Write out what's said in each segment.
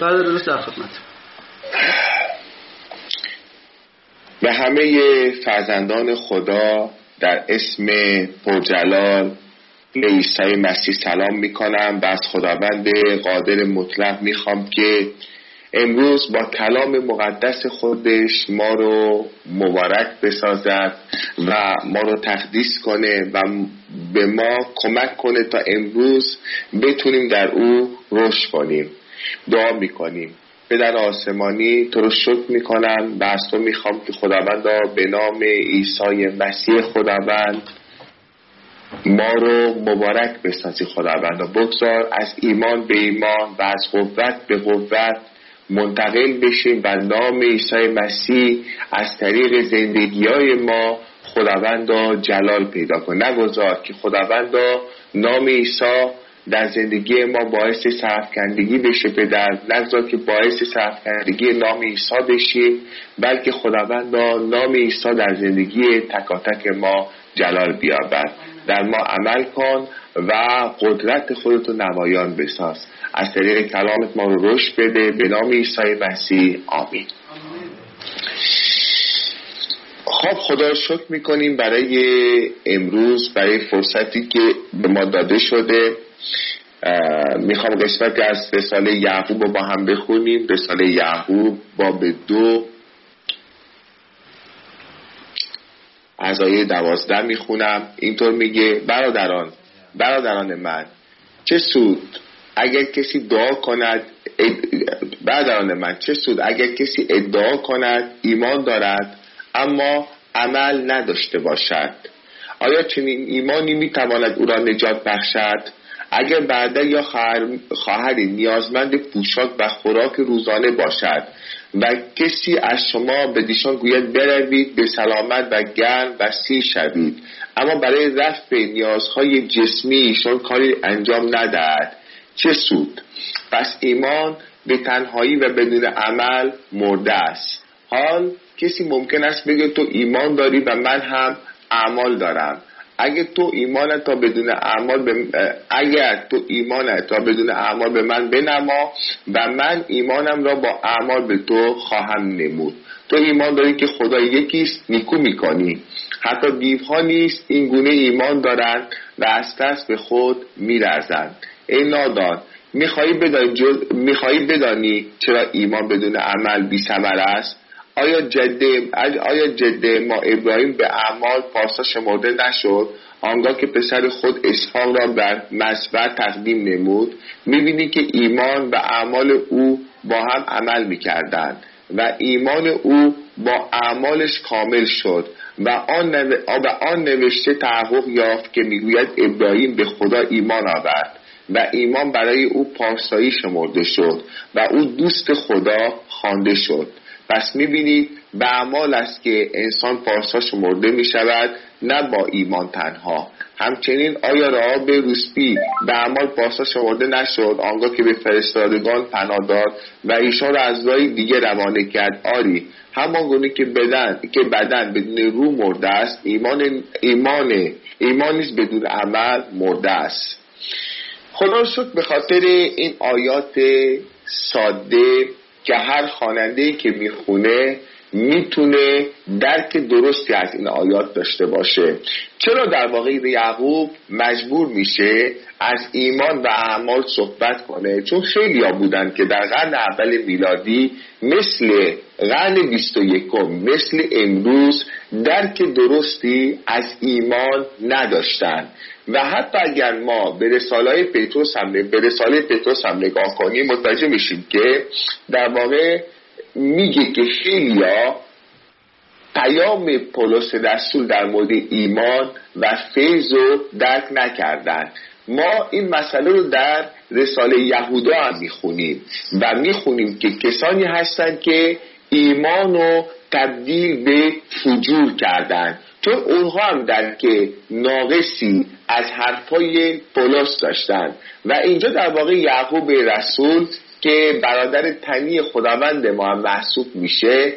بله درست در خدمت. به همه فرزندان خدا در اسم پرجلال عیسی مسیح سلام میکنم و از خداوند قادر مطلق میخوام که امروز با کلام مقدس خودش ما رو مبارک بسازد و ما رو تقدیس کنه و به ما کمک کنه تا امروز بتونیم در او رشد کنیم. دعا میکنیم. پدر آسمانی تو رو شکر میکنم و از تو میخوام که خداوندا به نام عیسی مسیح خداوند ما رو مبارک بسازی. خداوندا بگذار از ایمان به ایمان و از قوت به قوت منتقل بشیم و نام عیسی مسیح از طریق زندگی‌های ما خداوندا جلال پیدا کن. نگذار که خداوندا نام عیسی در زندگی ما باعث سرفکندگی بشه پدر، نگذار که باعث سرفکندگی نام عیسی بشیم، بلکه خداوندا نام عیسی در زندگی تکاتک ما جلال بیابد. در ما عمل کن و قدرت خودتو نمایان بساز. از طریق کلامت ما رو رشد بده به نام عیسی مسیح آمین. خب خدا رو شکر میکنیم برای امروز، برای فرصتی که به ما داده شده. میخوام قسمتی از رساله یعقوب رو با هم بخونیم. رساله یعقوب باب 2 از آیه 12 میخونم. اینطور میگه: برادران من چه سود اگر کسی دعا کند ادعا کند ایمان دارد اما عمل نداشته باشد؟ آیا چنین ایمانی میتواند او را نجات بخشد؟ اگر برادر یا خواهری نیازمند پوشاک و خوراک روزانه باشد و کسی از شما به دیشان گوید بروید به سلامت و گرم و سیر شوید، اما برای رفع نیازهای جسمی ایشان کاری انجام ندهد، چه سود؟ پس ایمان به تنهایی و بدون عمل مرده است. حال کسی ممکن است بگه تو ایمان داری و من هم اعمال دارم. اگر تو ایمانت تا بدون اعمال به من بنما و من ایمانم را با اعمال به تو خواهم نمود. تو ایمان داری که خدا یکیست، نیکو میکنی. حتی دیوها نیست این گونه ایمان دارند و از ترس به خود میلرزند. ای نادان، میخواهی بدانی چرا ایمان بدون عمل بی ثمر است؟ آیا جد ما ابراهیم به اعمال پارسا شمرده نشد آنگاه که پسر خود اسحاق را بر مذبح تقدیم نمود؟ میبینی که ایمان و اعمال او با هم عمل میکردند و ایمان او با اعمالش کامل شد و آن نوشته تحقق یافت که میگوید ابراهیم به خدا ایمان آورد و ایمان برای او پارسایی شمرده شد و او دوست خدا خوانده شد. پس میبینید به اعمال است که انسان پارسا شمرده میشود، نه با ایمان تنها. همچنین آیا رعاب روسپی به اعمال پارسا شمرده نشد آنگاه که به فرستادگان پناه داد و ایشان را از راه دیگه روانه کرد؟ آری، همان گونه که بدن بدون روح مرده است، ایمانیست بدون عمل مرده است. خدا رو شکر به خاطر این آیات ساده که هر خواننده‌ای که میخونه میتونه درک درستی از این آیات داشته باشه. چرا در واقع یعقوب مجبور میشه از ایمان و اعمال صحبت کنه؟ چون خیلی ها بودن که در قرن اول میلادی مثل قرن 21 مثل امروز درک درستی از ایمان نداشتن و حتی اگر ما به رساله پتروس هم نگاه کنیم متوجه میشیم که در واقع میگه که خیلیا پیام پولس رسول در مورد ایمان و فیض رو درک نکردن. ما این مسئله رو در رساله یهودا هم میخونیم که کسانی هستن که ایمان رو تبدیل به فجور کردن، چون اونها هم درک ناقصی از حرفای پولس داشتن. و اینجا در واقع یعقوب رسول که برادر تنی خداوند ما هم محسوب میشه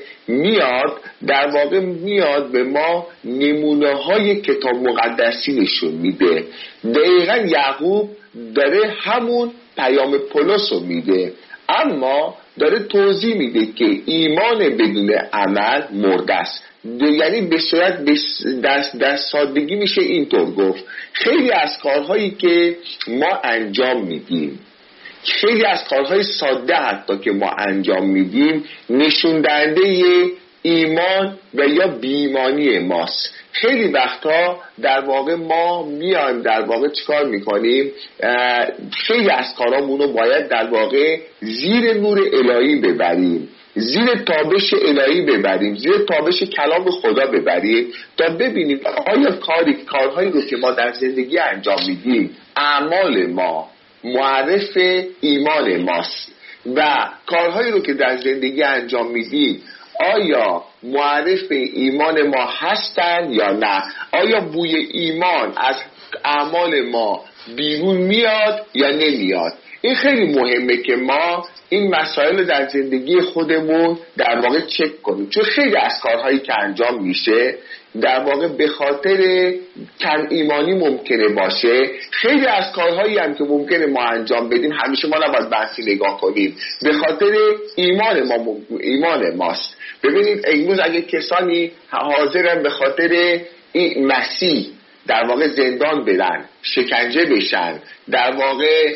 میاد به ما نمونه های کتاب مقدسی نشون میده. دقیقا یعقوب داره همون پیام پولس رو میده، اما داره توضیح میده که ایمان بدون عمل مرده است. یعنی به صورت در سادگی میشه اینطور گفت خیلی از کارهایی که ما انجام میدیم، خیلی از کارهای ساده حتی که ما انجام میدیم نشون دهنده ایمان و یا بی‌ایمانی ماست. خیلی وقتا در واقع ما میایم در واقع چیکار میکنیم؟ خیلی از کارامون رو باید در واقع زیر نور الهی ببریم، زیر تابش الهی ببریم، زیر تابش کلام خدا ببریم تا ببینیم آیا کارهایی رو که ما در زندگی انجام میدیم اعمال ما معرف ایمان ماست و کارهایی رو که در زندگی انجام میدیم آیا معرف ایمان ما هستن یا نه؟ آیا بوی ایمان از اعمال ما بیرون میاد یا نمیاد؟ این خیلی مهمه که ما این مسائل در زندگی خودمون در واقع چک کنیم، چون خیلی از کارهایی که انجام میشه در واقع به خاطر کم ایمانی ممکنه باشه. خیلی از کارهایی هم که ممکنه ما انجام بدیم همیشه ما نباید بحثی نگاه کنیم، به خاطر ایمان ماست. ببینید امروز اگه کسانی حاضرن به خاطر این مسیح در واقع زندان برن، شکنجه بشن، در واقع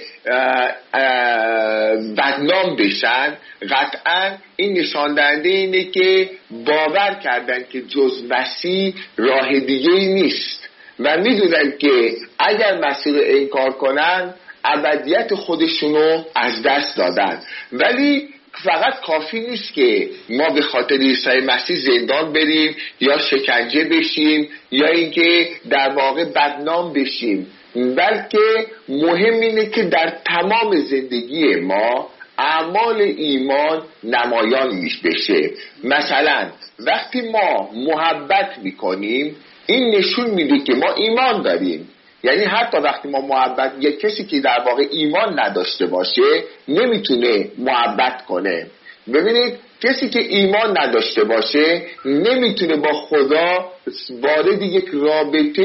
بدنام بشن، قطعا این نشان دهنده اینه که باور کردن که جز مسیح راه دیگه‌ای نیست و میدونن که اگر مسیح رو انکار کنن ابدیت خودشونو از دست دادن. ولی فقط کافی نیست که ما به خاطر عیسی مسیح زندان بریم یا شکنجه بشیم یا اینکه در واقع بدنام بشیم، بلکه مهم اینه که در تمام زندگی ما اعمال ایمان نمایان بشه. مثلا وقتی ما محبت میکنیم این نشون میده که ما ایمان داریم. یعنی حتی وقتی ما محبت، یک کسی که در واقع ایمان نداشته باشه نمیتونه محبت کنه. ببینید کسی که ایمان نداشته باشه نمیتونه با خدا وارد یک رابطه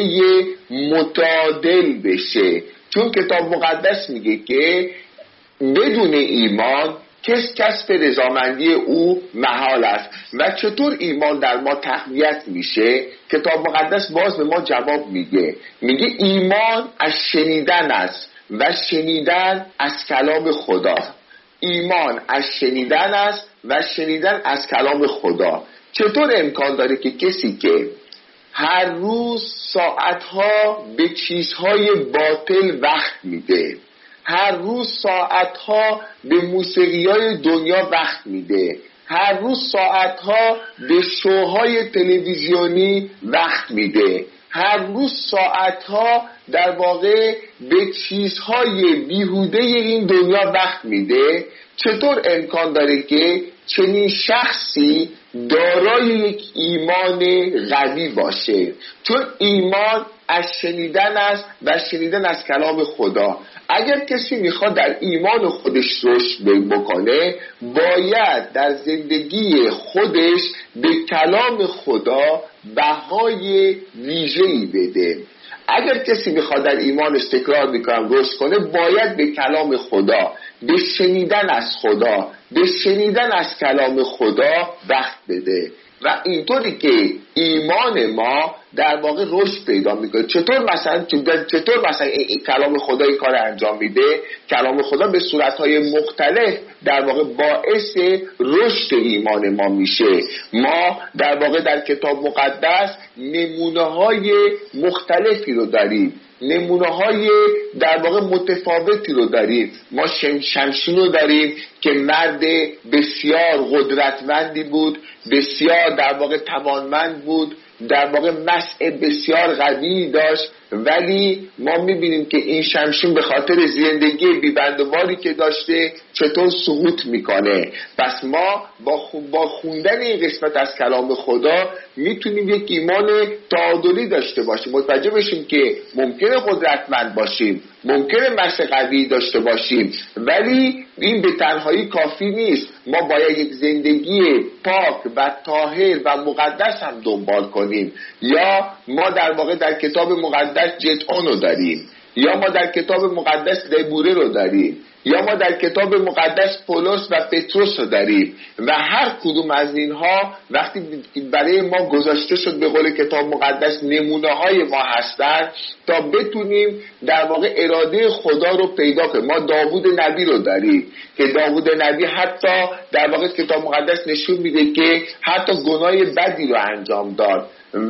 متعادل بشه، چون کتاب مقدس میگه که بدون ایمان کسب رضامندی او محال است. و چطور ایمان در ما تقویت میشه؟ کتاب مقدس باز به ما جواب میگه ایمان از شنیدن است و شنیدن از کلام خدا. ایمان از شنیدن است و شنیدن از کلام خدا. چطور امکان داره که کسی که هر روز ساعتها به چیزهای باطل وقت میده، هر روز ساعتها به موسیقی‌های دنیا وقت میده، هر روز ساعتها به شوهای تلویزیونی وقت میده، هر روز ساعتها در واقع به چیزهای بیهوده این دنیا وقت میده، چطور امکان داره که چنین شخصی دارای یک ایمان قوی باشه؟ چون ایمان از شنیدن است و شنیدن از کلام خدا. اگر کسی میخواد در ایمان خودش رشد بکنه باید در زندگی خودش به کلام خدا بهای ویژه‌ای بده. اگر کسی میخواد در ایمانش تکرار میکنم رشد کنه باید به کلام خدا، به شنیدن از خدا، به شنیدن از کلام خدا وقت بده و اینطوری که ایمان ما در واقع رشد پیدا میکنه. چطور مثلا این کلام خدا این کار انجام میده؟ کلام خدا به صورتهای مختلف در واقع باعث رشد ایمان ما میشه. ما در واقع در کتاب مقدس نمونه‌های مختلفی رو داریم، نمونه‌های در واقع متفاوتی رو داریم. ما شمشون رو داریم که مرد بسیار قدرتمندی بود، بسیار در واقع توانمند بود، در واقع مسع بسیار قوی داشت، ولی ما میبینیم که این شمشون به خاطر زندگی بی‌بندوباری که داشته چطور سقوط میکنه. پس ما با خوندن این قسمت از کلام خدا میتونیم یک ایمان تعادلی داشته باشیم، متوجه بشیم که ممکنه قدرتمند باشیم، ممکنه مسع قوی داشته باشیم، ولی این به تنهایی کافی نیست. ما باید یک زندگی پاک و طاهر و مقدس هم دنبال کنیم. یا ما در واقع در کتاب مقدس جدعون رو داریم، یا ما در کتاب مقدس دبوره رو داریم، یا ما در کتاب مقدس پولس و پتروس رو داریم و هر کدوم از اینها وقتی برای ما گذاشته شد به قول کتاب مقدس نمونه های ما هستن تا بتونیم در واقع اراده خدا رو پیدا کنیم. ما داوود نبی رو داریم که داوود نبی حتی در واقع کتاب مقدس نشون میده که حتی گناه بدی رو انجام داد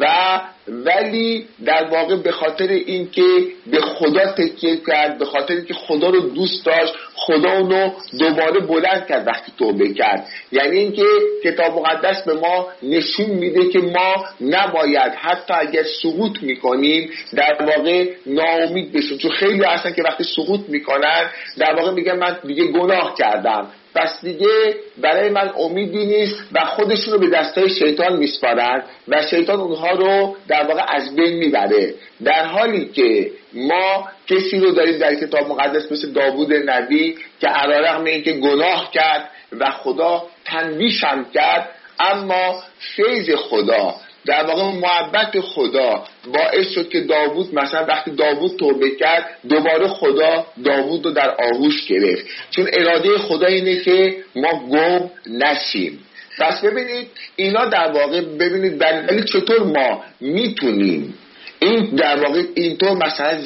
ولی در واقع به خاطر اینکه به خدا تکیه کرد، به خاطر اینکه خدا رو دوست داشت، خدا اونو دوباره بلند کرد وقتی توبه کرد. یعنی اینکه کتاب مقدس به ما نشون میده که ما نباید حتی اگر سقوط میکنیم در واقع ناامید بشیم، چون خیلی هستن که وقتی سقوط میکنن در واقع میگن من دیگه گناه کردم پس دیگه برای من امیدی نیست و خودشون رو به دستای شیطان میسپارن و شیطان اونها رو در واقع از بین میبره. در حالی که ما کسی رو داریم در کتاب مقدس مثل داوود نبی که علیرغم اینکه گناه کرد و خدا تنبیهش هم کرد، اما فیض خدا در واقع محبت خدا باعث شد که داوود مثلا وقتی داوود توبه کرد دوباره خدا داوود رو در آغوش گرفت، چون اراده خدا اینه که ما گم نشیم. پس ببینید اینا در واقع ببینید ولی چطور ما میتونیم این در واقع اینطور مثلا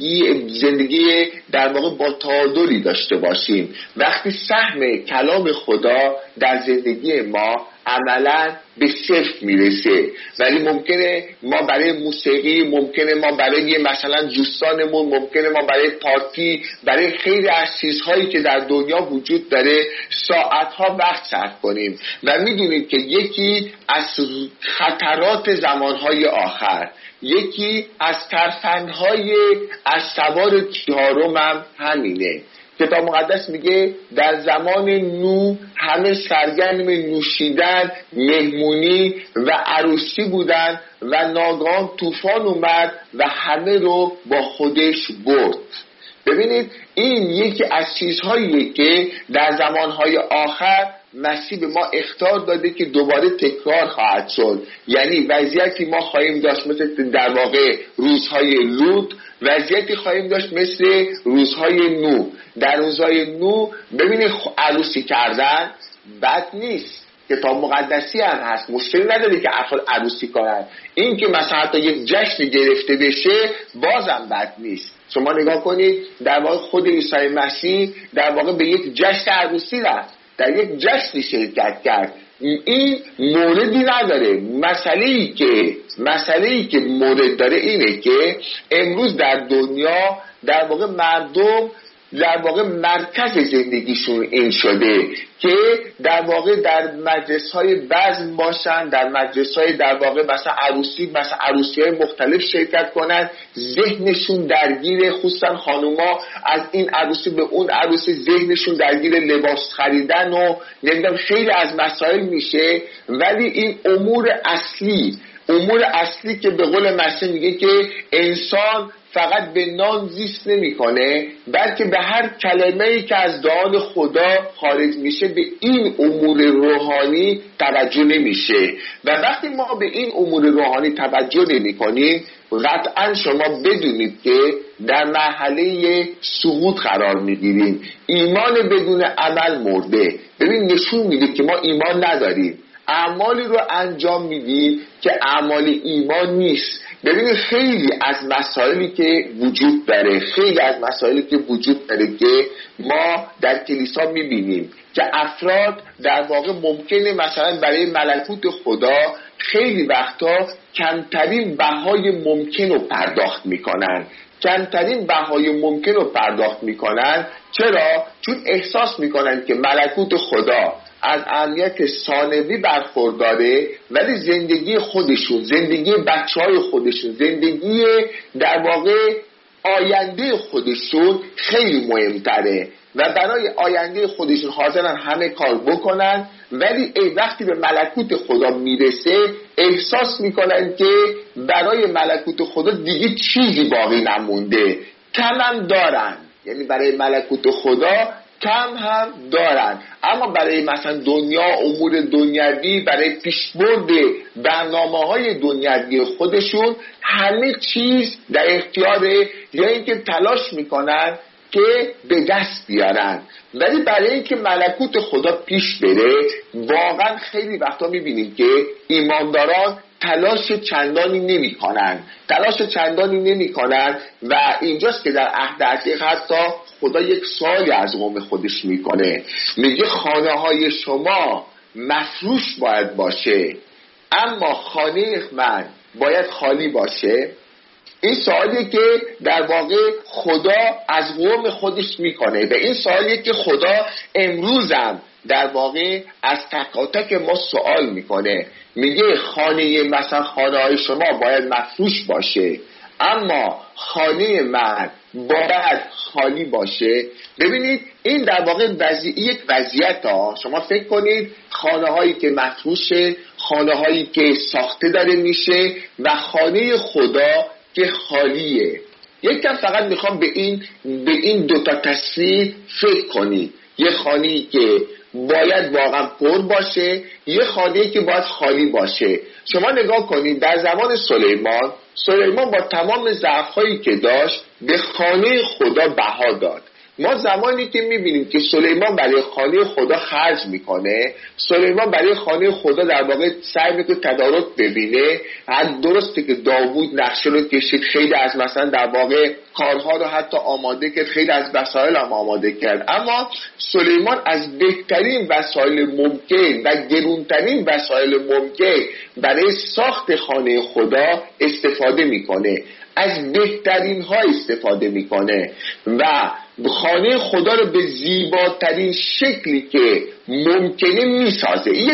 زندگی در واقع با تعادلی داشته باشیم وقتی سهم کلام خدا در زندگی ما عملا به صفر میرسه، ولی ممکنه ما برای موسیقی، ممکنه ما برای مثلا دوستانمون، ممکنه ما برای پارتی، برای خیلی از چیزهایی که در دنیا وجود داره ساعتها وقت صرف کنیم و میدونید که یکی از خطرات زمانهای آخر، یکی از ترفندهای از سوار چهارم هم همینه. کتاب مقدس میگه در زمان نوح همه سرگرم نوشیدن، مهمونی و عروسی بودن و ناگهان طوفان اومد و همه رو با خودش برد. ببینید این یکی از چیزهاییه که در زمانهای آخر مسیح به ما اخطار داده که دوباره تکرار خواهد شد. یعنی وضعیتی ما خواهیم داشت مثل در واقع روزهای لوط، وضعیتی خواهیم داشت مثل روزهای نوح. در روزهای نوح ببینید عروسی کردن بد نیست، کتاب مقدسی هم هست، مشکلی نداره که افراد عروسی کنن. این که مثلا حتی یک جشن گرفته بشه بازم بد نیست. شما نگاه کنید در واقع خود عیسی مسیح در واقع به یک جشن عروسی رفت، در یک جشن شرکت کرد. این موردی نداره. مسئله‌ای که مورد داره اینه که امروز در دنیا در واقع مردم در واقع مرکز زندگیشون این شده که در واقع در مجلس‌های بزم باشن، در مجلس‌های در واقع مثلا عروسی‌های مختلف شرکت کنن، ذهنشون درگیر، خصوصا خانوما از این عروسی به اون عروسی ذهنشون درگیر لباس خریدن و نمیدونم خیلی از مسائل میشه. ولی این امور اصلی که به قول مسیح میگه که انسان فقط به نان زیست نمی‌کنه بلکه به هر کلمه‌ای که از دهان خدا خارج میشه به این امور روحانی توجه نمیشه. و وقتی ما به این امور روحانی توجه نمی‌کنیم قطعا شما بدونید که در مرحله سقوط قرار میگیریم. ایمان بدون عمل مرده. ببین نشون میده که ما ایمان نداریم، اعمالی رو انجام میدیم که اعمال ایمان نیست. ببینید خیلی از مسائلی که وجود داره که ما در کلیسا میبینیم که افراد در واقع ممکنه مثلا برای ملکوت خدا خیلی وقتا کمترین بهای ممکن رو پرداخت میکنن. چرا؟ چون احساس میکنن که ملکوت خدا از اهمیت ثانوی برخورداره، ولی زندگی خودشون، زندگی بچه‌های خودشون، زندگی در واقع آینده خودشون خیلی مهمتره و برای آینده خودشون حاضرن همه کار بکنن. ولی وقتی به ملکوت خدا میرسه احساس میکنن که برای ملکوت خدا دیگه چیزی باقی نمونده، کم هم دارن. یعنی برای ملکوت خدا کم هم دارن، اما برای مثلا دنیا، امور دنیوی، برای پیشبرد برنامه‌های دنیوی خودشون همه چیز در اختیاره، یا اینکه تلاش میکنن که به دست بیارن. ولی برای اینکه ملکوت خدا پیش بره واقعا خیلی وقتا میبینیم که ایمانداران تلاش چندانی نمی کنن و اینجاست که در عهد عتیق حتی خدا یک سوالی از قوم خودش میکنه، میگه خانه های شما مفروش باید باشه اما خانه من باید خالی باشه. این سوالیه که در واقع خدا از قوم خودش میکنه و این سوالیه که خدا امروزم در واقع از تک تک ما سوال میکنه. میگه مثلا خانه های شما باید مفروش باشه اما خانه من باید خالی باشه. ببینید این در واقع یک وضعیت ها. شما فکر کنید خانه هایی که مفروشه، خانه هایی که ساخته داره میشه و خانه خدا که خالیه. یک کم فقط میخوام به این دوتا تصویر فکر کنید. یه خانه‌ای که باید واقعا پر باشه، یه خانه‌ای که باید خالی باشه. شما نگاه کنید در زمان سلیمان با تمام ضعف‌هایی که داشت به خانه خدا بها داد. ما زمانی که میبینیم که سلیمان برای خانه خدا خرج میکنه، سلیمان برای خانه خدا در واقع سعی میکنه تدارک ببینه. درسته که داوود نقشه رو کشید، خیلی از مثلا در واقع کارها رو حتی آماده کرد، خیلی از وسایل هم آماده کرد، اما سلیمان از بهترین وسایل ممکن و گرونترین وسایل ممکن برای ساخت خانه خدا استفاده میکنه، از بهترین ها استفاده میکنه و خانه خدا رو به زیباترین شکلی که ممکنه میسازه. این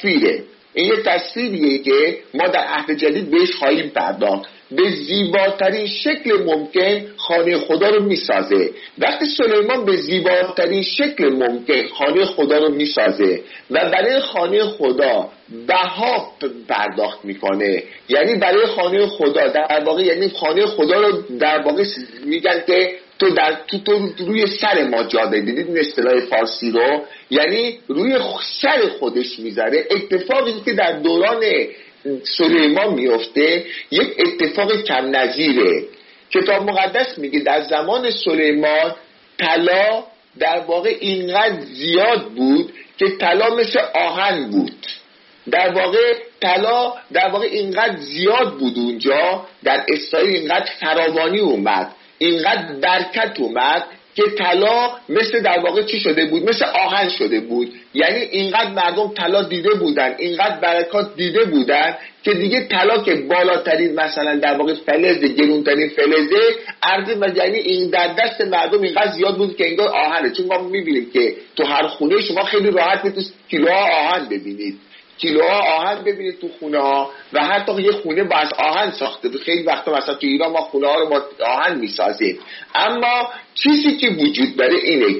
یه تصویریه که ما در عهد جدید بهش خواهیم پرداخت. به زیباترین شکل ممکن خانه خدا رو میسازه. وقتی سلیمان به زیباترین شکل ممکن خانه خدا رو میسازه و برای خانه خدا بها پرداخت میکنه، یعنی برای خانه خدا در واقع، یعنی خانه خدا رو در واقع میگن که تو روی سر ما جا دیدید این اصطلاح فارسی رو، یعنی روی سر خودش میذاره. اتفاقی که در دوران سلیمان میفته یک اتفاق کم نظیره. کتاب مقدس میگه در زمان سلیمان طلا در واقع اینقدر زیاد بود که طلا مثل آهن بود. در واقع طلا در واقع اینقدر زیاد بود اونجا در اسرائیل، اینقدر فراوانی اومد، اینقدر برکت اومد که طلا مثل در واقع چی شده بود؟ مثل آهن شده بود. یعنی اینقدر مردم طلا دیده بودن، اینقدر برکات دیده بودن که دیگه طلا که بالاترین مثلا در واقع فلز، گرونترین فلزه ارزی، و یعنی این در دست مردم اینقدر زیاد بود که انگار آهنه. چون ما میبینیم که تو هر خونه شما خیلی راحت میتونید کیلوها آهن ببینید، تو خونه ها و حتی یه خونه با از آهن ساخته بود. خیلی وقتا مثلا تو ایران ما خونه ها رو با آهن میسازیم، اما چیزی که وجود داره اینه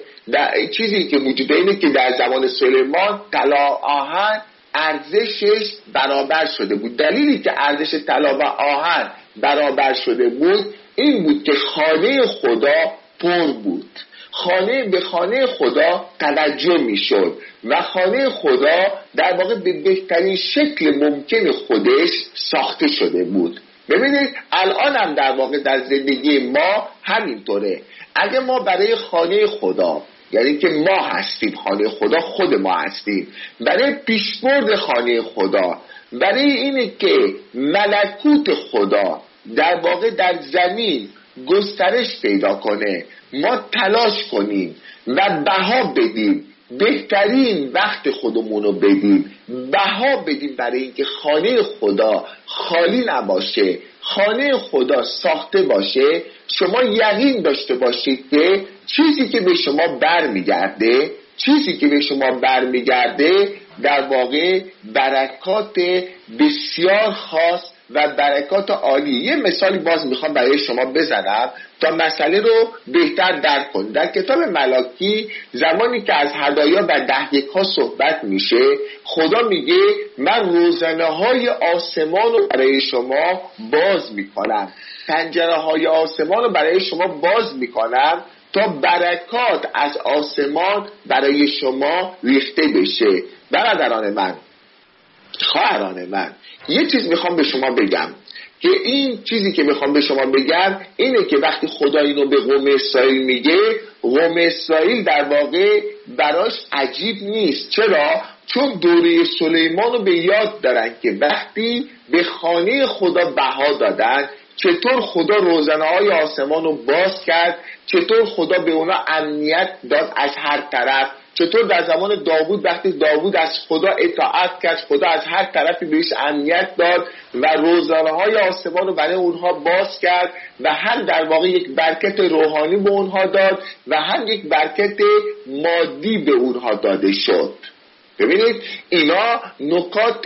که در زمان سلیمان طلا آهن ارزشش برابر شده بود. دلیلی که ارزش طلا و آهن برابر شده بود این بود که خانه خدا پر بود. به خانه خدا توجه میشد و خانه خدا در واقع به بهترین شکل ممکن خودش ساخته شده بود. ببینید الان هم در واقع در زندگی ما همینطوره. اگه ما برای خانه خدا، یعنی که ما هستیم خانه خدا، خود ما هستیم، برای پیشبرد خانه خدا، برای اینه که ملکوت خدا در واقع در زمین گسترش پیدا کنه، ما تلاش کنیم و بها بدیم، بهترین وقت خودمونو بدیم، بها بدیم برای اینکه خانه خدا خالی نباشه، خانه خدا ساخته باشه. شما یقین داشته باشید که چیزی که به شما برمیگرده در واقع برکات بسیار خاص و برکات عالی. یه مثالی باز میخوام برای شما بزنم تا مسئله رو بهتر درک کنید. در کتاب ملاکی زمانی که از هدایا و دهیک‌ها صحبت میشه، خدا میگه من روزنه های آسمان رو برای شما باز میکنم، پنجره های آسمان رو برای شما باز میکنم تا برکات از آسمان برای شما ریخته بشه. برادران من، خواهران من، یه چیز میخوام به شما بگم که این چیزی که میخوام به شما بگم اینه که وقتی خدا اینو به قوم اسرائیل میگه، قوم اسرائیل در واقع براش عجیب نیست. چرا؟ چون دوره سلیمان رو به یاد دارن که وقتی به خانه خدا بها دادن چطور خدا روزنه‌های آسمان رو باز کرد، چطور خدا به اونا امنیت داد از هر طرف، چطور در زمان داوود وقتی داوود از خدا اطاعت کرد خدا از هر طرفی بهش امنیت داد و روزنه‌های آسمان رو برای اونها باز کرد و هم در واقع یک برکت روحانی به اونها داد و هم یک برکت مادی به اونها داده شد. ببینید اینا نکات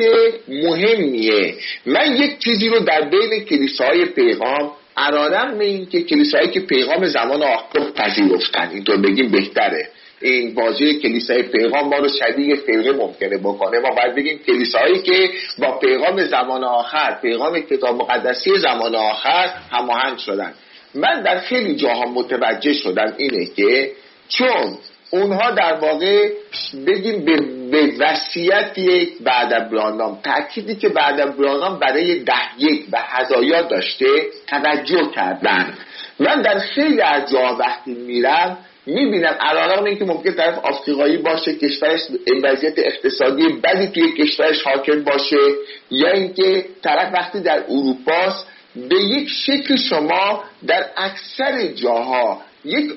مهمیه. من یک چیزی رو در بین کلیساهای پیغام عرارم به این که کلیساهایی که پیغام زمان آخر پذیرفتن، اینطور بگیم بهتره، این بازی کلیسای پیغام ما رو شبیه فرقه ممکنه بکنه. ما باید بگیم کلیسایی که با پیغام زمان آخر، پیغام کتاب مقدسی زمان آخر هماهنگ شدن. من در خیلی جاها متوجه شدم اینه که چون اونها در واقع بگیم به وصیت بعد ابراهام، تأکیدی که بعد ابراهام برای 10 و هدایا داشته توجه کردن. من در خیلی از جاها وقتی میرم میبینم علاوه اینکه ممکن طرف آفریقایی باشه، کشورش وضعیت اقتصادی بدی توی کشورش حاکم باشه، یا اینکه طرف وقتی در اروپاست، به یک شکل شما در اکثر جاها یک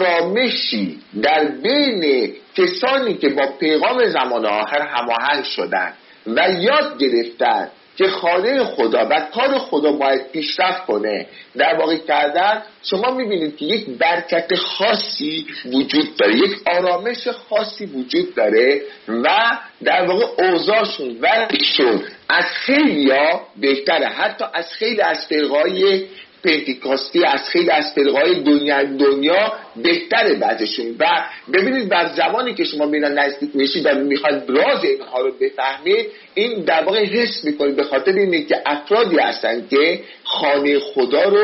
آرامشی در بین کسانی که با پیغام زمان آخر هماهنگ شدن و یاد گرفتن که خانه خدا و کار خدا باید پیشرفت کنه در واقع کردن، شما میبینید که یک برکت خاصی وجود داره، یک آرامش خاصی وجود داره و در واقع اوضاعشون و ایشون از خیلیا بهتره، حتی از خیلی از فرقای پنتیکاستی، از خیلی از فرقای دنیا بهتره بعضشون. و ببینید بر زمانی که شما میرن نزدیک میشید و میخواید راز اینها رو بفهمید، این در واقع حس میکنید به خاطر اینه که افرادی هستن که خانه خدا رو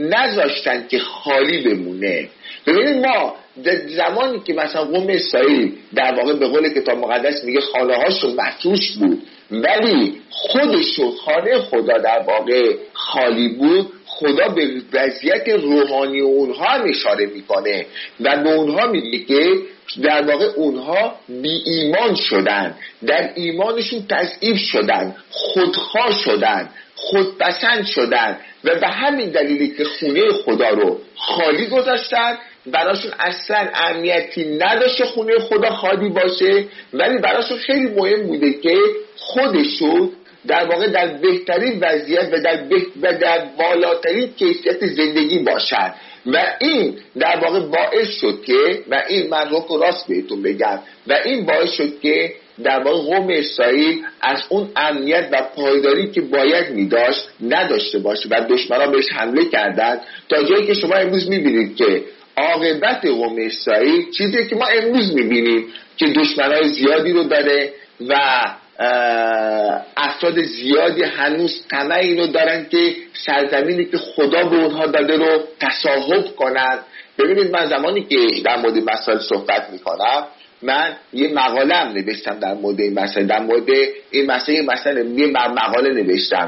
نذاشتن که خالی بمونه. ببینید ما در زمانی که مثلا قوم اسرائیل در واقع به قول کتاب مقدس میگه خانه هاشون مفروش بود ولی خودشون خانه خدا در واقع خالی بود، خدا به وضعیت روحانی اونها هم اشاره میکنه و به اونها میگه که در واقع اونها بی ایمان شدن، در ایمانشون تضعیف شدن، خودخواه شدن، خودپسند شدن و به همین دلیلی که خونه خدا رو خالی گذاشتن. براشون اصلا اهمیتی نداشته خونه خدا خالی باشه، ولی براشون خیلی مهم بوده که خودشون در واقع در بهترین وضعیت و در بالاترین کیفیت زندگی باشن و این در واقع باعث شد که و این من رو راست بهتون بگم و این باعث شد که در واقع قوم اسرائیل از اون امنیت و پایداری که باید میداشت نداشته باشه و دشمنان بهش حمله کردند تا جایی که شما امروز میبینید که عاقبت قوم اسرائیل چیزی که ما امروز میبینیم که دشمنای زیادی رو داره و افراد زیادی هنوز طمع اینو دارن که سرزمینی که خدا به اونها داده رو تصاحب کنن. ببینید من زمانی که در مورد مسائل صحبت میکنم، من یه مقاله هم نوشتم در مورد این مسئله، در مورد این مسئله یه مقاله نوشتم.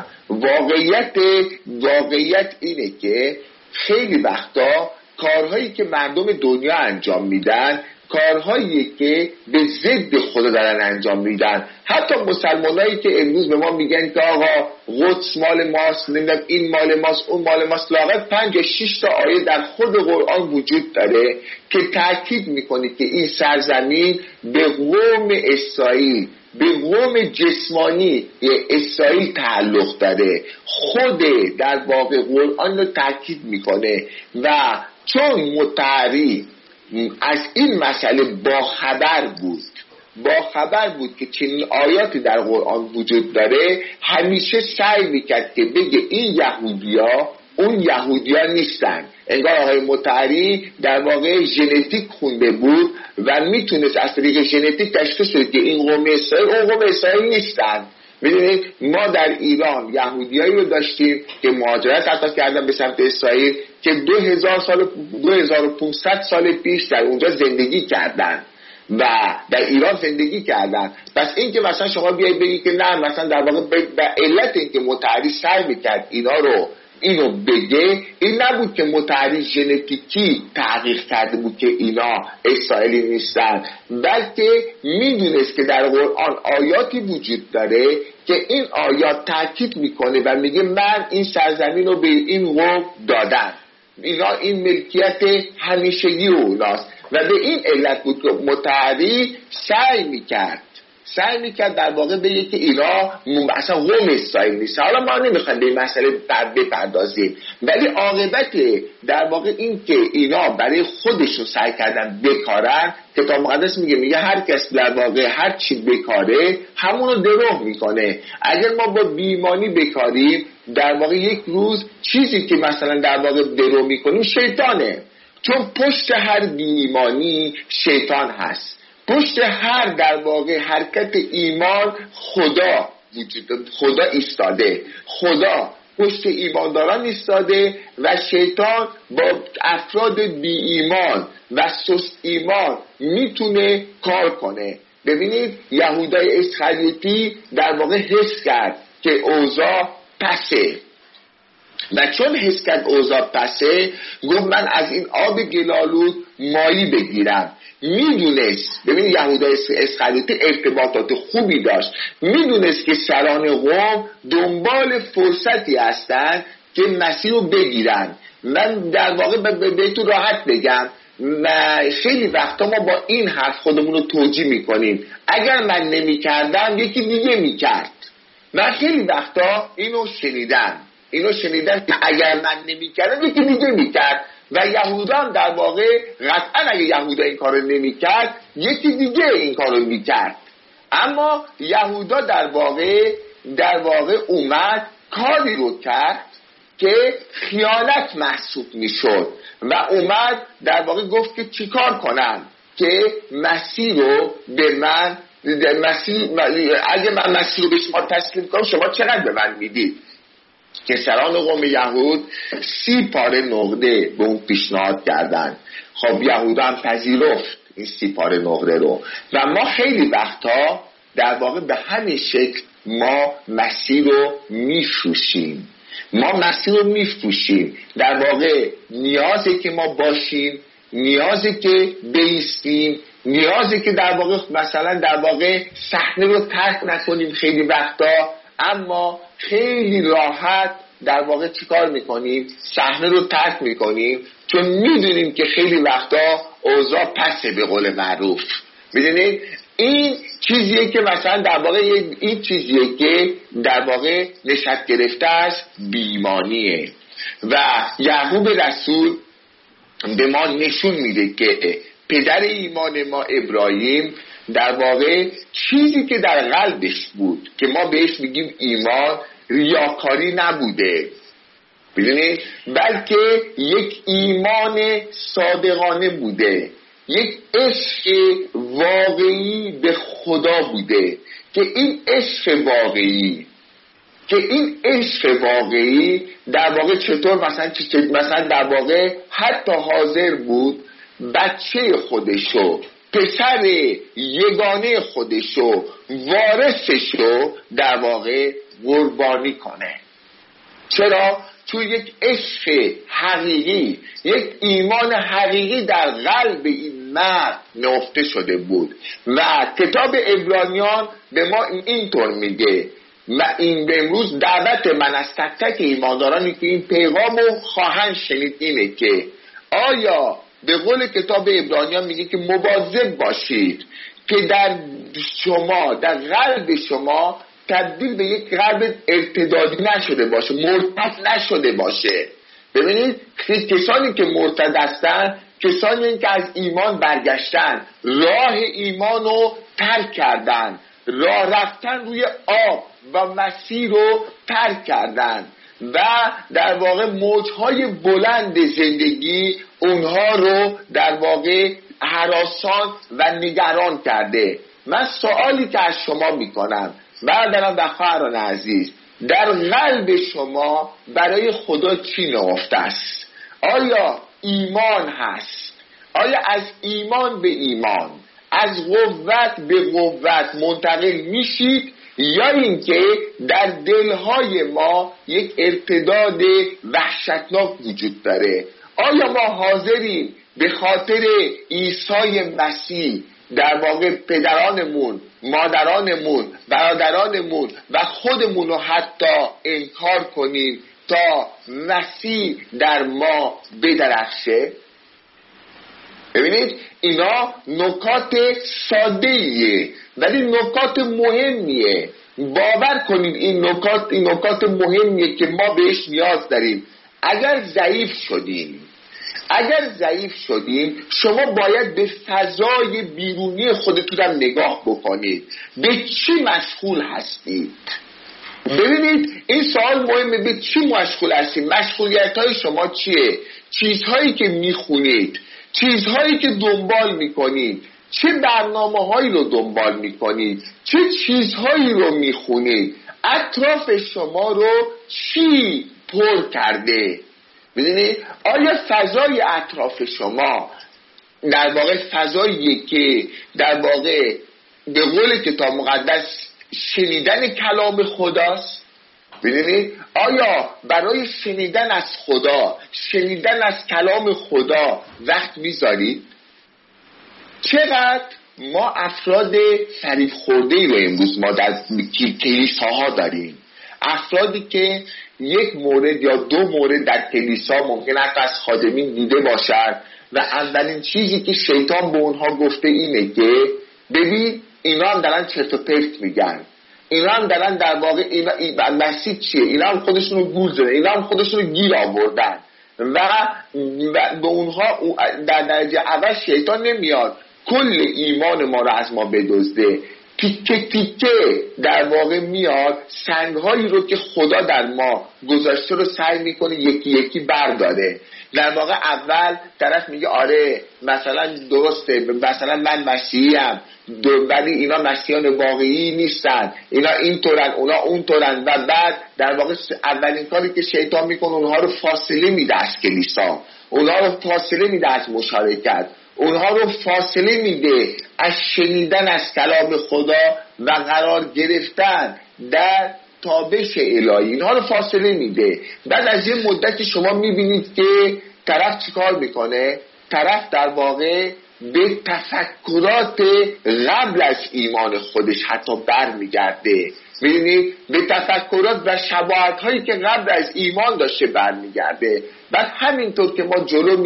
واقعیت اینه که خیلی وقتا کارهایی که مردم دنیا انجام میدن کارهایی که به ضد خدا دارن انجام میدن. حتی مسلمانایی که امروز به ما میگن که آقا قدس مال ماست، نمیدونم این مال ماست اون مال ماست، لااقل 5 یا 6 تا آیه در خود قرآن وجود داره که تاکید میکنه که این سرزمین به قوم اسرائیل، به قوم جسمانی اسرائیل تعلق داره. خود در واقع قرآن رو تاکید میکنه و چون متعری از این مسئله با خبر بود که چنین آیاتی در قرآن وجود داره، همیشه سعی میکرد که بگه این یهودیا اون یهودیا نیستن. انگار آقای مطهری در واقع ژنتیک خونده بود و میتونست از طریق ژنتیک تشخیص بده که این قوم اسرائیل اون قوم اسرائیل نیستن. میدونید ما در ایران یهودیایی رو داشتیم که مهاجرت حتی کردن به سمت اسرائیل که 2500 سال پیش در اونجا زندگی کردن و در ایران زندگی کردن. پس این که مثلا شما بیایید بگید که نه مثلا در واقع به علت این که متحری سعی میکرد اینو بگه، این نبود که متحری ژنتیکی تحقیق کرده بود که اینا اسرائیلی نیستن، بلکه میدونست که در قرآن آیاتی وجود داره که این آیات تاکید میکنه و میگه من این سرزمین رو به این قوم دادم، اینا این ملکیت همیشگی اوناست. و به این علت بود که متحری سعی میکرد در واقع بگه که اینا اصلا قوم اسرائیل نیست. حالا ما نمیخوایم به این مسئله بپردازیم، ولی عاقبت در واقع این که اینا برای خودشون سعی کردن بکارن، کتاب مقدس میگه هر کس در واقع هر چی بکاره همونو دروغ میکنه. اگر ما با بی‌ایمانی بکاریم، در واقع یک روز چیزی که مثلا در واقع دروغ میکنیم شیطانه، چون پشت هر بی‌ایمانی شیطان هست. پشت هر در واقع حرکت ایمان خدا ایستاده، خدا پشت ایمانداران ایستاده و شیطان با افراد بی ایمان و سست ایمان میتونه کار کنه. ببینید یهودای اسخریوطی در واقع حس کرد که اوضاع پسه و چون حس کرد اوضاع پسه، گفت من از این آب گلالود مایی بگیرم. میدونست، ببین یهودا اسخریوطی ارتباطات خوبی داشت، میدونست که سران قوم دنبال فرصتی هستن که مسیح رو بگیرن. من در واقع بهتون راحت بگم، خیلی وقتا ما با این حرف خودمون رو توجیه میکنیم، اگر من نمیکردم یکی دیگه میکرد. من خیلی وقتا اینو شنیدم که اگر من نمیکردم یکی دیگه میکرد و یهودا هم در واقع قطعا اگه یهودا این کارو نمیکرد یکی دیگه این کارو میکرد. اما یهودا در واقع اومد کاری رو کرد که خیانت محسوب میشد و اومد در واقع گفت که چیکار کنم که مسیح رو به من اگه من مسیح رو به شما تسلیم کنم شما چقدر به من میدید؟ که سران قوم یهود 30 پاره نقره به اون پیشنهاد کردن. خب یهودا هم پذیرفت این 30 پاره نقره رو و ما خیلی وقتا در واقع به همین شکل ما مسیح رو میفروشیم. در واقع نیازه که ما باشیم، نیازه که بایستیم، نیازه که در واقع مثلا در واقع صحنه رو ترک نکنیم خیلی وقتا، اما خیلی راحت در واقع چیکار میکنیم؟ صحنه رو ترک میکنیم، چون میدونیم که خیلی وقتا اوضاع پسه به قول معروف. میدونید این چیزیه که مثلا در واقع این چیزیه که در واقع نشأت گرفته از بی‌ایمانیه و یعقوب رسول به ما نشون میده که پدر ایمان ما ابراهیم در واقع چیزی که در قلبش بود که ما بهش میگیم ایمان، ریاکاری نبوده، ببینید، بلکه یک ایمان صادقانه بوده، یک عشق واقعی به خدا بوده که این عشق واقعی در واقع چطور مثلا در واقع حتی حاضر بود بچه خودشو، پسر یگانه خودشو، وارثشو در واقع قربانی کنه. چرا؟ چون یک عشق حقیقی، یک ایمان حقیقی در قلب این مرد نهفته شده بود و کتاب عبرانیان به ما اینطور میگه و این به امروز دعوت من از تک تک ایماندارانی که این پیغامو خواهند شنید اینه که آیا به قول کتاب عبرانیان میگه که مواظب باشید که در قلب شما تبدیل به یک قلب ارتدادی نشده باشه، مرتد نشده باشه. ببینید کسانی که مرتد هستن کسانی که از ایمان برگشتن، راه ایمان رو ترک کردن، راه رفتن روی آب و مسیر رو ترک کردن و در واقع موجهای بلند زندگی اونها رو در واقع هراسان و نگران کرده. من سوالی که از شما میکنم برادران و خواهران عزیز، در قلب شما برای خدا چی نهفته است؟ آیا ایمان هست؟ آیا از ایمان به ایمان، از قوت به قوت منتقل میشید یا اینکه در دلهای ما یک ارتداد وحشتناک وجود داره؟ آیا ما حاضریم به خاطر عیسی مسیح در واقع پدرانمون، مادرانمون، برادرانمون و خودمون رو حتی انکار کنیم تا مسیح در ما بدرخشه؟ ببینید اینا نکات ساده‌ایه ولی نکات مهمیه. باور کنید این نکات مهمیه که ما بهش نیاز داریم. اگر ضعیف شدیم شما باید به فضای بیرونی خودتون نگاه بکنید. به چی مشغول هستید؟ ببینید این سوال مهمه. به چی مشغول هستید؟ مشغولیت‌های شما چیه؟ چیزهایی که میخونید، چیزهایی که دنبال میکنید، چه برنامه‌هایی رو دنبال میکنید، چه چیزهایی رو میخونید، اطراف شما رو چی پر کرده؟ ببینید آیا فضای اطراف شما در واقع فضاییه که در واقع به قول کتاب مقدس شنیدن کلام خداست؟ ببینید آیا برای شنیدن از خدا، شنیدن از کلام خدا وقت میذارید؟ چقدر ما افراد فریب خورده‌ای رو امروز ما در کلیساها داریم. افرادی که یک مورد یا دو مورد در کلیسا ممکن است از خادمین دیده باشد و اولین چیزی که شیطان به اونها گفته اینه که ببین اینا هم دارن چرت و پرت میگن، اینا هم دارن در واقع اینا مسیح چیه، اینا هم خودشون رو گول زدن، اینا هم خودشون رو گیر آوردن و به اونها در درجه اول شیطان نمیاد کل ایمان ما رو از ما بدزده، تیکه تیکه در واقع میاد سنگهایی رو که خدا در ما گذاشته رو سعی میکنه یکی یکی برداره. در واقع اول طرف میگه آره مثلا درسته، مثلا من مسیحیم ولی اینا مسیحیان واقعی نیستن، اینا اینطورن اونا اونطورن و بعد در واقع اولین کاری که شیطان میکنه اونها رو فاصله میده از کلیسا، اونها رو فاصله میده از مشارکت، اونها رو فاصله میده از شنیدن از کلام خدا و قرار گرفتن در تابش الهی، اینها رو فاصله میده. بعد از یه مدتی شما میبینید که طرف چیکار میکنه؟ طرف در واقع به تفکرات قبل از ایمان خودش حتی برمیگرده. می‌بینید به تفکرات و شباهت هایی که قبل از ایمان داشته برمیگرده. بعد همینطور که ما جلو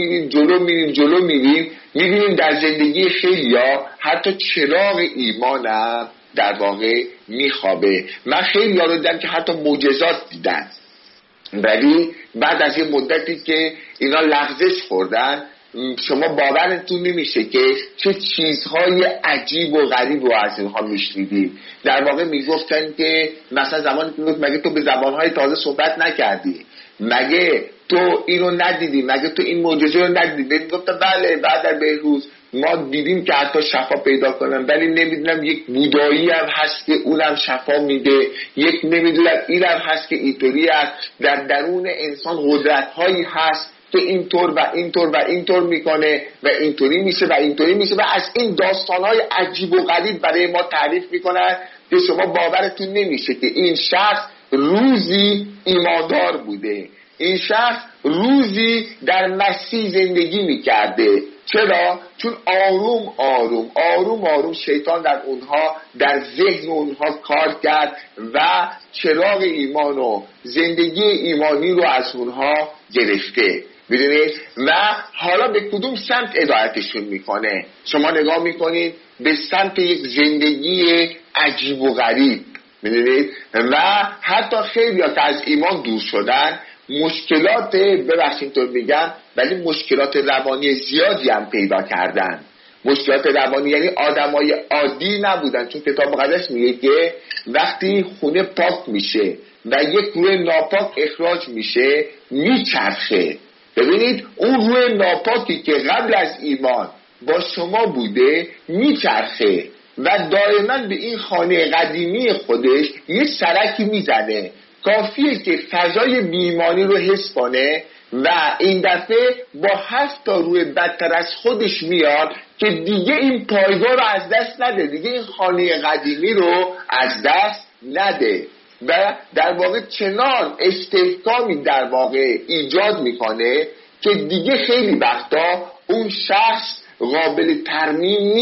میریم می‌بینیم در زندگی خیلیا حتی چراغ ایمانم در واقع میخوابه. من خیلی رو دیدم که حتی معجزات دیدن ولی بعد از یه مدتی که اینا لغزش خوردن شما باورتون نمیشه که چه چیزهای عجیب و غریب رو از اینها میشنیدید. در واقع میگفتن که مثلا زمانی که مگه تو به زبانهای تازه صحبت نکردی، مگه تو اینو ندیدی، مگه تو این معجزه رو ندیدی؟ میگفتن بله بعد در بهروز ما دیدیم که حتی شفا پیدا کنن ولی نمیدونم یک بودایی هم هست که اونم شفا میده، یک نمیدونم اینم هست که اینطوری است، در درون انسان قدرت‌هایی هست که اینطور و اینطور و اینطور میکنه و اینطوری میشه و اینطوری میشه و از این داستانهای عجیب و غریب برای ما تعریف میکنن که شما باورتون نمیشه که این شخص روزی ایماندار بوده، این شخص روزی در مسیح زندگی میکرده. چرا؟ چون آروم شیطان در اونها، در ذهن اونها کار کرد و چراغ ایمان و زندگی ایمانی رو از اونها گرفته. میدونید و حالا به کدوم سمت هدایتشون میکنه؟ شما نگاه میکنید به سمت یک زندگی عجیب و غریب. میدونید و حتی خیلی که از ایمان دور شدن مشکلات ببخشید تو میگم ولی مشکلات روانی زیادی هم پیدا کردن. مشکلات روانی یعنی آدمای عادی نبودن، چون کتاب مقدس میگه که وقتی خونه پاک میشه و یک روح ناپاک اخراج میشه میچرخه. ببینید اون روح ناپاکی که قبل از ایمان با شما بوده میچرخه و دائما به این خانه قدیمی خودش یه سرکی میزنه. کافیه که فضای بیمانی رو حس کنه و این دفعه با 7 تا روح بدتر از خودش میاد که دیگه این پایگاه رو از دست نده، دیگه این خانه قدیمی رو از دست نده و در واقع چنان استحکامی در واقع ایجاد میکنه که دیگه خیلی وقتا اون شخص قابل ترمیم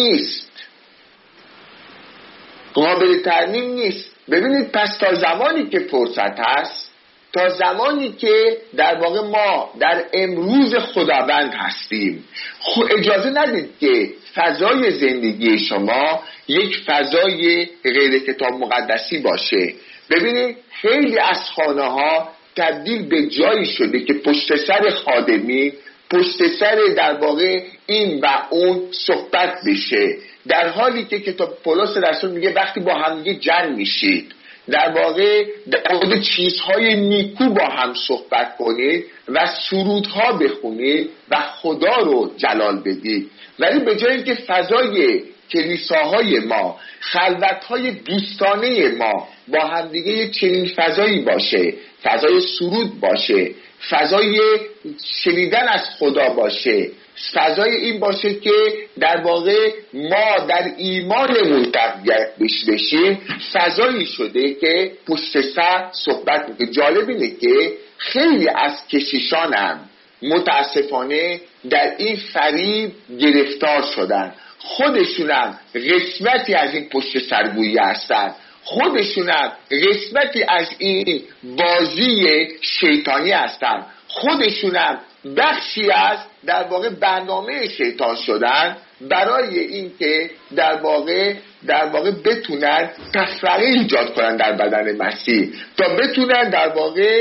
نیست. ببینید پس تا زمانی که فرصت هست، تا زمانی که در واقع ما در امروز خداوند هستیم، اجازه ندید که فضای زندگی شما یک فضای غیر کتاب مقدسی باشه. ببینید خیلی از خانه ها تبدیل به جایی شده که پشت سر خادمی، پشت سر در واقع این و اون صحبت بشه، در حالی که کتاب پولس رسول میگه وقتی با هم دیگه جمع میشید در واقع در مورد چیزهای نیکو با هم صحبت کنید و سرودها بخونید و خدا رو جلال بدید. ولی به جای اینکه فضای کلیساهای ما، خلوتهای دوستانه ما با هم دیگه یک چنین فضایی باشه، فضای سرود باشه، فضای شنیدن از خدا باشه، فضای این باشه که در واقع ما در ایمانمون تقویت بشیم، فضایی شده که پشت سر صحبت میکنه. جالب اینه که خیلی از کشیشانم متاسفانه در این فریب گرفتار شدن، خودشونم قسمتی از این پشت سرگویی هستن، خودشونم قسمتی از این بازی شیطانی هستن، خودشونم بخشی از در واقع برنامه شیطان شدن برای اینکه در واقع بتونن تفرقه ایجاد کنن در بدن مسیح، تا بتونن در واقع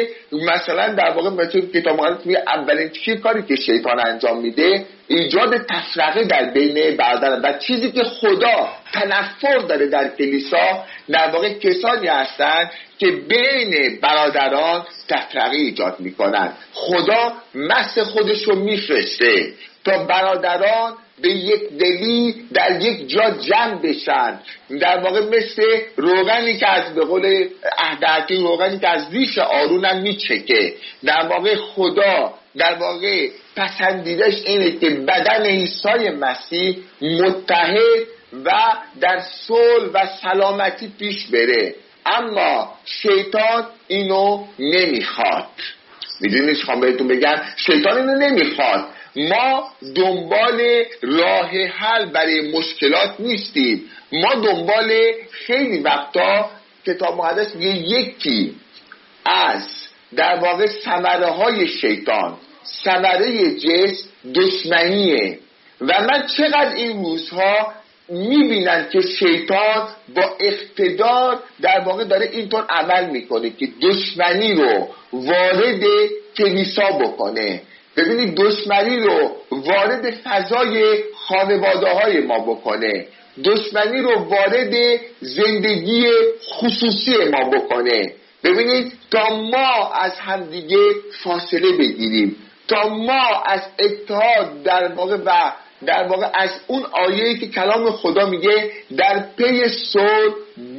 مثل کتاب مقدس میگه اولین کاری که شیطان انجام میده ایجاد تفرقه در بین برادران و چیزی که خدا تنفر داره در کلیسا در واقع کسانی هستن که بین برادران تفرقه ایجاد میکنن. خدا مس خودش رو میفرسته تا برادران به یک دلی در یک جا جمع بشن، در واقع مثل روغنی که از به قول عهد روغنی که از ریش آرونم میچکه. در واقع خدا در واقع پسندیدش اینه که بدن عیسی مسیح متحد و در صلح و سلامتی پیش بره، اما شیطان اینو نمیخواد. میدونید چیکار بهتون بگم؟ شیطان اینو نمیخواد. ما دنبال راه حل برای مشکلات نیستیم، ما دنبال خیلی وقتا کتاب مقدس میگه یکی از در واقع ثمره های شیطان، ثمره جنس دشمنیه. و من چقدر این روزها میبینن که شیطان با اقتدار در واقع داره اینطور عمل میکنه که دشمنی رو وارد کلیسا بکنه. ببینید دشمنی رو وارد فضای خانواده های ما بکنه، دشمنی رو وارد زندگی خصوصی ما بکنه. ببینید تا ما از همدیگه فاصله بگیریم، تا ما از اتحاد در واقع از اون آیه‌ای که کلام خدا میگه در پی صلح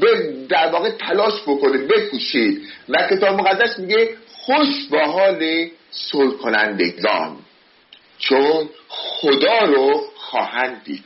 در واقع تلاش بکنه، بکوشید، و کتاب مقدس میگه خوش به حال صلح کنندگان چون خدا رو خواهند دید.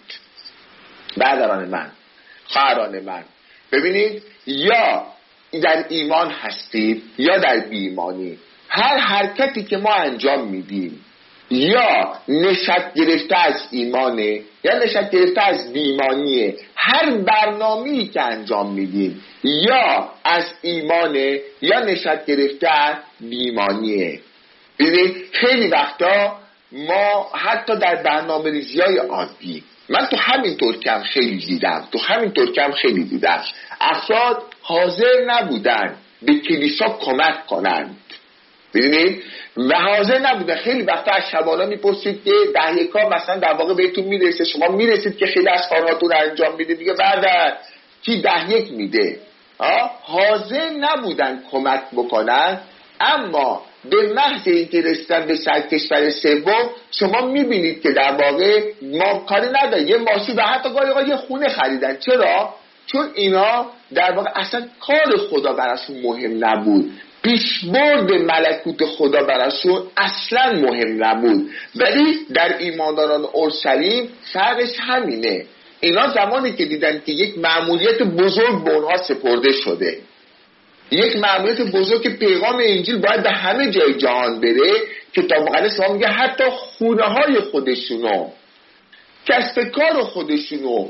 برادران من، خواهران من، ببینید یا در ایمان هستید یا در بی‌ایمانی، هر حرکتی که ما انجام میدیم یا نشأت گرفته از ایمانه یا نشأت گرفته از بی‌ایمانیه، هر برنامه‌ای که انجام میدیم یا از ایمانه یا نشأت گرفته از بی‌ایمانیه. ببینید خیلی وقتا ما حتی در برنامه‌ریزی‌های عادی، من تو همین ترکم خیلی دیدم افراد حاضر نبودن به کلیسا کمک کنند. ببینید و حاضر نبودن. خیلی وقتا از شبانا میپرسید که دهیکا مثلا در واقع بهتون میرسه، شما میرسید که خیلی از کارهاتون انجام میده، دیگه بعد کی دهیک میده؟ حاضر نبودن کمک بکنن. اما به محض اینکه رسیدن به سرکشور سوم شما میبینید که در واقع ما کاری نداره، یه ماشین و حتی گاهی یه خونه خریدن. چرا؟ چون اینا در واقع اصلا کار خدا براشون مهم نبود، پیشبرد ملکوت خدا براشون اصلا مهم نبود. ولی در ایمانداران اورشلیم فرقش همینه. اینا زمانی که دیدن که یک مأموریت بزرگ به اونها سپرده شده، یک مأموریت بزرگ که پیغام انجیل باید به همه جای جهان بره، کتاب مقدس ما میگه حتی خونه های خودشونو، کسب کار خودشونو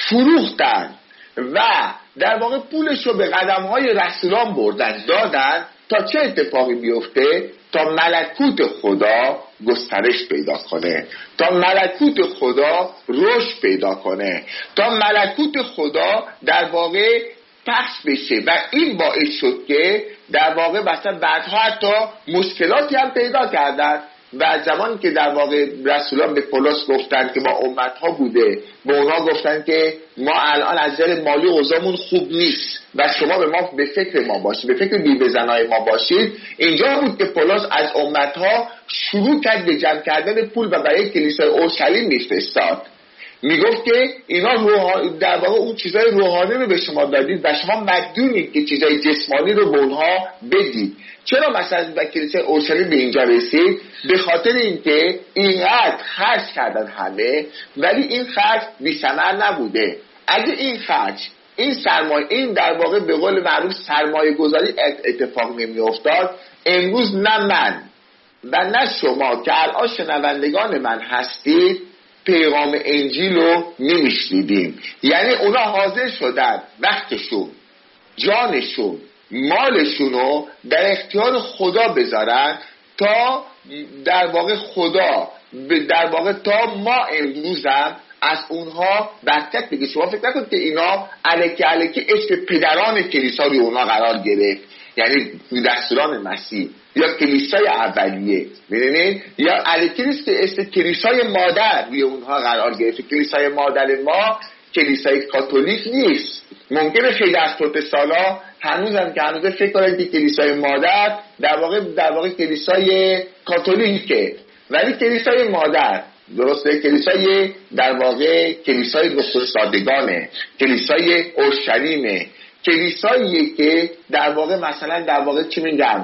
فروختن و در واقع پولش رو به قدم های رسولان بردن دادن تا چه اتفاقی بیفته؟ تا ملکوت خدا گسترش پیدا کنه، تا ملکوت خدا رشد پیدا کنه، تا ملکوت خدا در واقع پخش بشه. و این باعث شد که در واقع مثلا بعدها حتی مشکلاتی هم پیدا کردن و زمانی که در واقع رسولان به پولس گفتن که ما امتها بوده، به اونا گفتن که ما الان از نظر مالی اوضاعمون خوب نیست و شما به فکر ما باشید، به فکر بیوه‌زنای ما باشید. اینجا بود که پولس از امتها شروع کرد به جمع کردن پول و برای کلیسای اورشلیم میفرستاد. میگفت که اینا در واقع اون چیزای روحانی رو به شما دادید و شما مدیونید که چیزای جسمانی رو به اونها بدید. چرا مثلا کلیسای اورشلیم به اینجا رسید؟ به خاطر اینکه اینقدر خرج کردن همه ولی این خرج بی‌ثمر نبوده. اگه این خرج، این سرمایه، این در واقع به قول معروف سرمایه گذاری اتفاق نمی افتاد، امروز نه من و نه شما که الان شنوندگان من هستید پیغام انجیل رو نمیشنیدیم. یعنی اونا حاضر شدن وقتشون، جانشون، مالشون رو در اختیار خدا بذارن تا در واقع خدا در واقع تا ما امروز هم از اونها برکت بگیر. شما فکر نکنید که اینا الکی اسم پدران کلیسا روی اونا قرار گرفت، یعنی رسولان مسیح یا کلیسای اولیه، می‌دونید؟ یا الکی نیست که اسم کلیسای مادر روی اونها قرار گرفت. کلیسای مادر ما کلیسای کاتولیک نیست. ممکنه خیلی از پروتستان‌ها هنوز فکر کنن که کلیسای مادر در واقع کلیسای کاتولیکه، ولی کلیسای مادر درسته، کلیسای در واقع کلیسای نخستادگانه، کلیسای اورشلیمه، کلیسایی که در واقع مثلا در واقع چی میگم،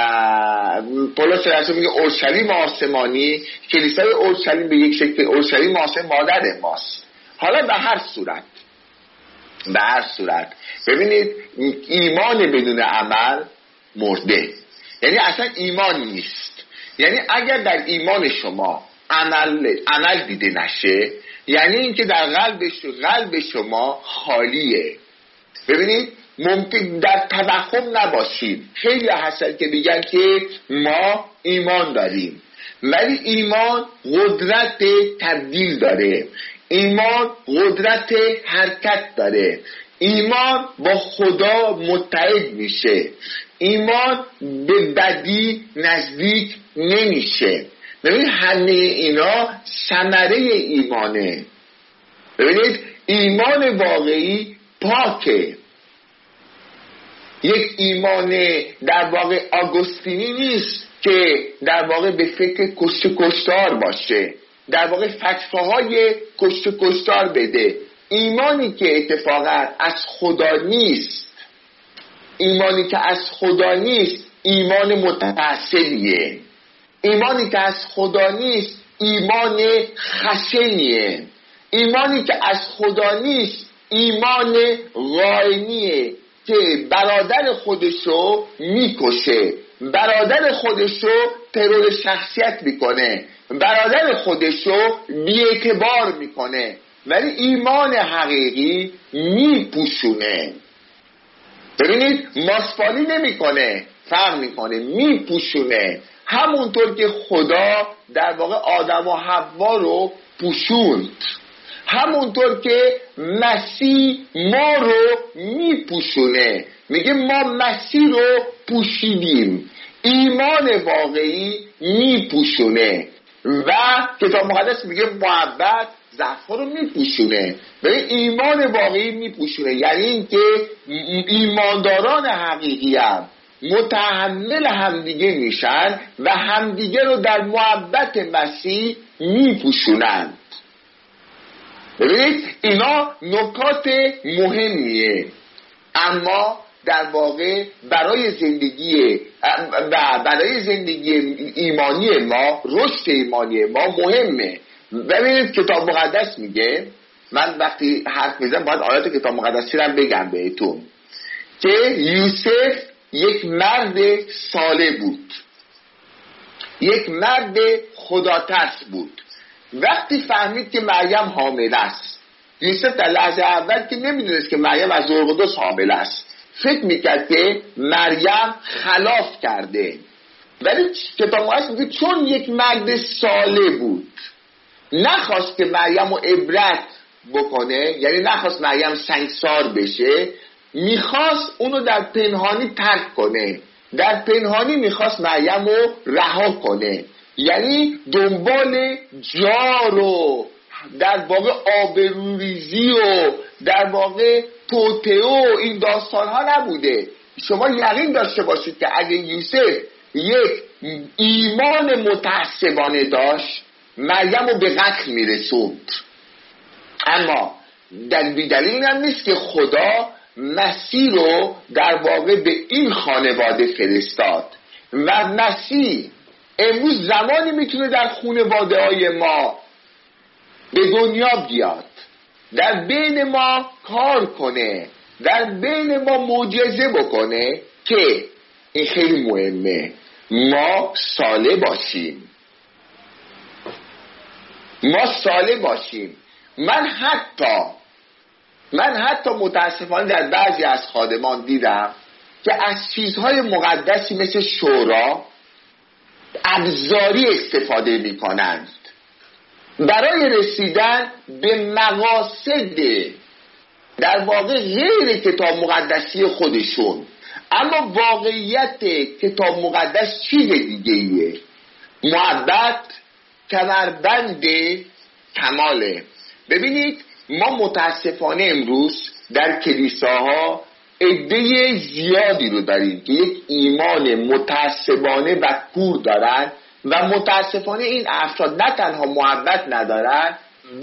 پولس رسول میگه اورشلیم آسمانی، کلیسای اورشلیم به یک شکل اورشلیم آسمانی مادر ماست. حالا به هر صورت ببینید ایمان بدون عمل مرده، یعنی اصلا ایمان نیست. یعنی اگر در ایمان شما عمل دیده نشه، یعنی اینکه در قلب شما خالیه. ببینید ممکن در توهم نباشید. خیلی هستن که میگن که ما ایمان داریم، ولی ایمان قدرت تبدیل داره، ایمان قدرت حرکت داره، ایمان با خدا متحد میشه، ایمان به بدی نزدیک نمیشه. ببینید همه اینا ثمره ایمانه. ببینید ایمان واقعی پاکه، یک ایمان در واقع آگوستینی نیست که در واقع به فکر کشتار باشه، در واقع فتواهای کشتار بده. ایمانی که اتفاقا از خدا نیست، ایمانی که از خدا نیست ایمان متعصبیه، ایمانی که از خدا نیست ایمان خشنیه، ایمانی که از خدا نیست ایمان غائنیه که برادر خودشو میکشه، برادر خودشو ترور شخصیت میکنه، برادر خودشو بی‌اعتبار میکنه. ولی ایمان حقیقی میپوشونه. ببینید ماسپالی نمیکنه، فرق میکنه، میپوشونه. همونطور که خدا در واقع آدم و حوا رو پوشوند، همونطور که مسیح ما رو میپوشونه. میگه ما مسیح رو پوشیدیم. ایمان واقعی میپوشونه و کتاب مقدس میگه محبت ضعف‌ها رو میپوشونه. به ایمان واقعی میپوشونه، یعنی اینکه ایمانداران حقیقی هم متحمل همدیگه میشن و همدیگه رو در محبت مسیح میپوشونند. ببینید اینا نکات مهمیه، اما در واقع برای زندگی ایمانی ما، رشد ایمانی ما مهمه. ببینید کتاب مقدس میگه، من وقتی حرف میزنم باید آیات کتاب مقدسی رو بگم بهتون، که یوسف یک مرد صالح بود، یک مرد خداترس بود. وقتی فهمید که مریم حامله است، یوسف در لحظه اول که نمیدونست که مریم از روح القدس حامله است، فکر میکرد که مریم خلاف کرده، ولی کتاب مقدس میگه چون یک مرد صالح بود نخواست که مریم رو عبرت بکنه، یعنی نخواست مریم سنگسار بشه، میخواست اونو در پنهانی ترک کنه، در پنهانی میخواست مریم رو رها کنه، یعنی دنبال جار و در واقع آبروریزی و در واقع توطئه و این داستان ها نبوده. شما یقین داشته باشید که اگه یوسف یک ایمان متعصبانه داشت مریم رو به قتل میرسوند. اما دلیل هم نیست که خدا مسیح رو در واقع به این خانواده فرستاد و مسیح امروز زمانی میتونه در خانواده های ما به دنیا بیاد، در بین ما کار کنه، در بین ما معجزه بکنه که این خیلی مهمه، ما صالح باشیم، ما صالح باشیم. من حتی متاسفانه در بعضی از خادمان دیدم که از چیزهای مقدسی مثل شورا ابزاری استفاده می کنند برای رسیدن به مقاصد در واقع غیر کتاب مقدسی خودشون. اما واقعیت کتاب مقدس چیز دیگه ایه. محبت کمربند کماله. ببینید ما متاسفانه امروز در کلیساها عده زیادی رو داریم که یک ایمان متعصبانه و کور دارن و متاسفانه این افراد نه تنها محبت ندارن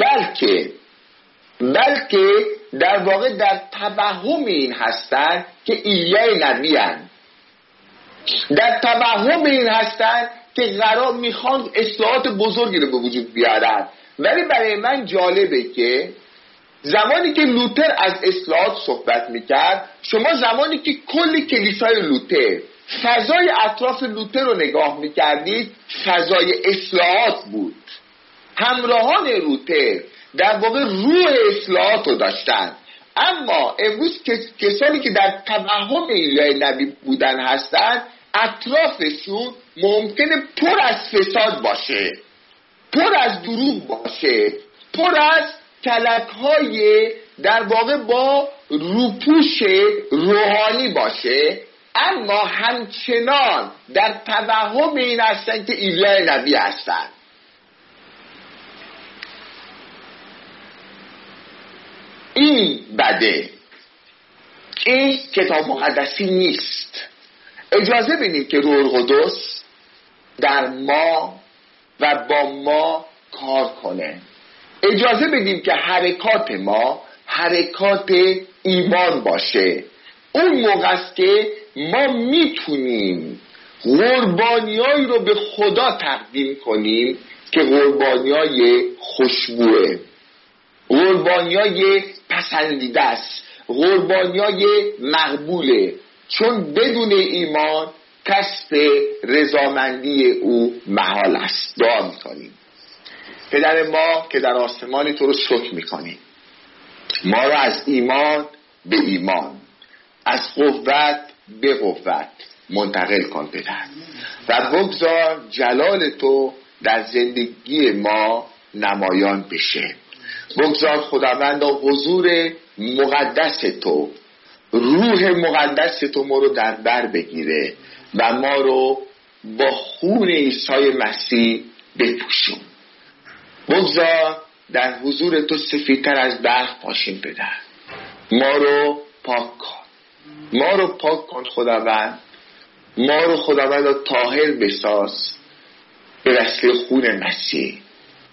بلکه در واقع در توهم این هستن که ایلیای نبی هستند، در توهم این هستن که قرار میخوان اصلاحات بزرگی رو به وجود بیارن. ولی برای من جالبه که زمانی که لوتر از اصلاحات صحبت میکرد، شما زمانی که کل کلیسای لوتر فضای اطراف لوتر رو نگاه میکردید فضای اصلاحات بود. همراهان لوتر در واقع روح اصلاحات رو داشتن. اما امروز کسانی که در توهم ایلیای نبی بودن هستن اطرافشون ممکنه پر از فساد باشه، پر از دروغ باشه، پر از کلک‌های در واقع با روپوش روحانی باشه، اما همچنان در توهم این هستن که ایلیای نبی هستن. این بده، این کتاب مقدسی نیست. اجازه بدید که روح القدس در ما و با ما کار کنه. اجازه بدیم که حرکات ما حرکات ایمان باشه. اون موقع است که ما میتونیم قربانیایی رو به خدا تقدیم کنیم که قربانیای خوشبوه، قربانیای پسندیده است، قربانیای مقبوله، چون بدون ایمان کسب رضامندی او محال است. دعا میکنیم. پدر ما که در آسمانی تو رو شکر میکنیم، ما رو از ایمان به ایمان، از قوت به قوت منتقل کن پدر و بگذار جلال تو در زندگی ما نمایان بشه. بگذار خداوندا حضور مقدس تو، روح مقدس تو ما رو در بر بگیره و ما رو با خون عیسی مسیح بپوشون. بگذار در حضور تو سفیدتر از برق باشیم پدر. ما رو پاک کن، ما رو پاک کن خداوند، ما رو خداوند طاهر بساز به وسیله خون مسیح.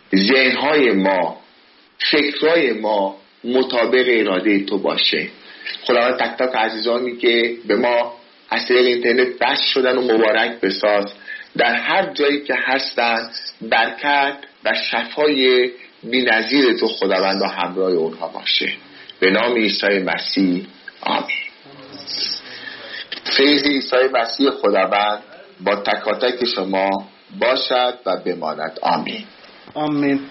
ذهن‌های ما، فکرهای ما مطابق اراده تو باشه. خداوند تک تک عزیزانی که به ما از طریق اینترنت بس شدن و مبارک بساز، در هر جایی که هستن برکت و شفای بی‌نظیر تو خداوند و همراه اونها باشه. به نام عیسی مسیح آمین. فیض عیسی مسیح خداوند با تک تک شما باشد و بماند. آمین. آمین.